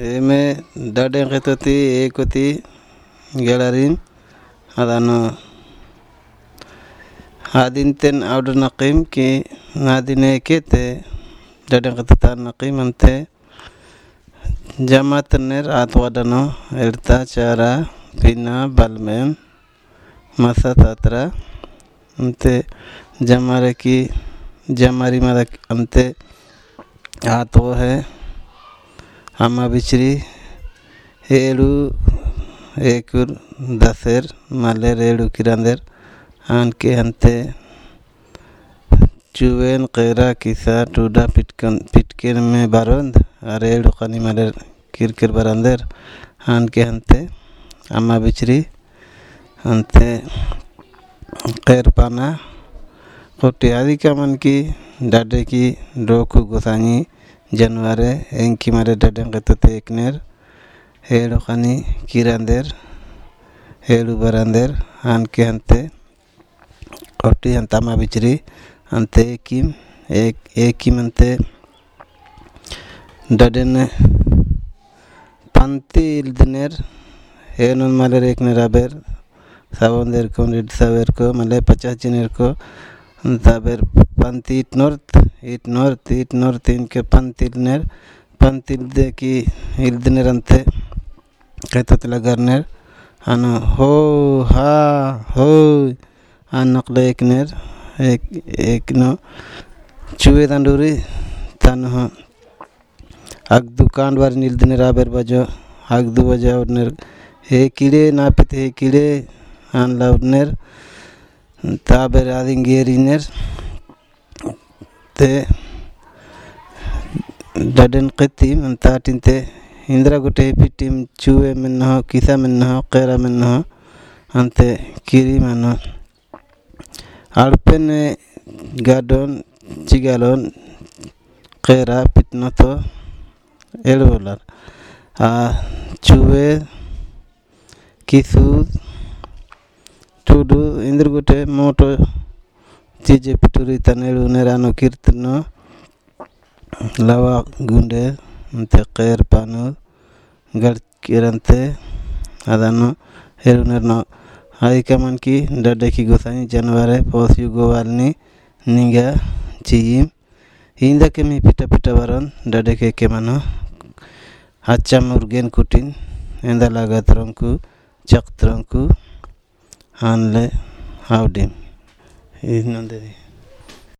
एमे दाडें केतोती एकोती गेलारिन adano adinten audu naqim ki ngadine kete daden ketatan naqim ante jamatener atwadano erta cara pina balmen masa tatra ante jamare की jamari मारा ante आतो है अम्मा बिचरी edu एकुर दसेर मालेर edu किरांदेर आन के हंते चुवेन केरा किसा टूडा पिटकेन में बारोंद अरे एडू कनी मालेर किरकिर बरांदेर आन के हंते अम्मा बिचरी हंते केर पाना कोटी आदि का मन की डाडे की डोकु गोसानी जनवारे एंकी मारे डाडें केतोते एकनेर एडू कनी किरांदेर एडू बरांदेर आन के हंते कोटी हंतामा बिचरी अंते एकीम अंते डाडेन पंती इल्दनेर एनुन मालेर एकनेर आबेर सावंदेर को निडसावेर को मले 50 जिनेर को ताबेर पंती इट नॉर्थ इनके पंतिल दे की इल्दनेर अंते कहतोतला गरनेर अनु हो हा हो नकले एक नो चुवे तंडूरी तन हो अग दुकान बार नीलदनेर आबेर बजो अग दु बजे उडनेर हे कीड़े ना पिते हे कीड़े आन लाउडनेर ताबेर आदिंगेरिनेर ते डाडेन क़तीम अंताटिनते इंद्रा गुटे पिटीम चुवे में हो किसा में हो केरा में हो अंते किरी मानो आड़पेने गाडोन चिगालोन केरा पिटनो तो एडोलर चुवे किसू टूडू इंद्र गुटे मोटो चीजे पिटूरी तनेडू नेरानो कीर्तनो लवा गुंडे अंते केर पानो गड़ किरंते अदानो एरुनेरनो आई का मन की डाडे की गोसानी जनवारे पोसियु गोवालनी निंगा चीम इंदा के मी पिटा बारन डाडे के मानो अच्छा मुर्गेन कुटिन इंदा लागतरंकु चक्तरंकु हानले हाउडिम इनंदे